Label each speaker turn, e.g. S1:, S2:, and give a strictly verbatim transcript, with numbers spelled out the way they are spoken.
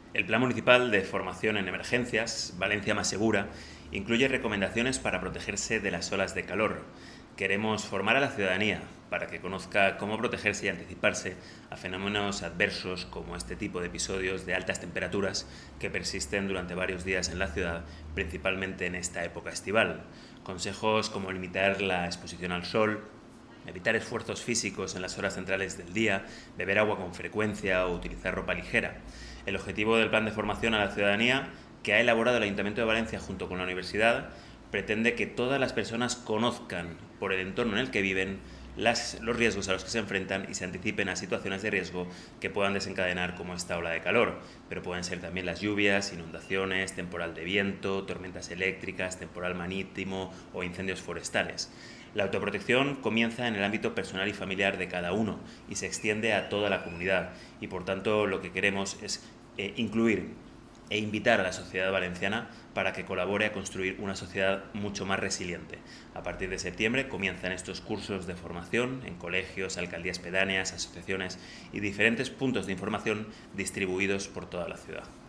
S1: El Plan Municipal de Formación en Emergencias, Valencia Más Segura, incluye recomendaciones para protegerse de las olas de calor. Queremos formar a la ciudadanía para que conozca cómo protegerse y anticiparse a fenómenos adversos como este tipo de episodios de altas temperaturas que persisten durante varios días en la ciudad, principalmente en esta época estival. Consejos como limitar la exposición al sol, evitar esfuerzos físicos en las horas centrales del día, beber agua con frecuencia o utilizar ropa ligera. El objetivo del plan de formación a la ciudadanía, que ha elaborado el Ayuntamiento de Valencia junto con la Universidad, pretende que todas las personas conozcan por el entorno en el que viven las, los riesgos a los que se enfrentan y se anticipen a situaciones de riesgo que puedan desencadenar como esta ola de calor, pero pueden ser también las lluvias, inundaciones, temporal de viento, tormentas eléctricas, temporal marítimo o incendios forestales. La autoprotección comienza en el ámbito personal y familiar de cada uno y se extiende a toda la comunidad y por tanto lo que queremos es eh, incluir e invitar a la sociedad valenciana para que colabore a construir una sociedad mucho más resiliente. A partir de septiembre comienzan estos cursos de formación en colegios, alcaldías pedáneas, asociaciones y diferentes puntos de información distribuidos por toda la ciudad.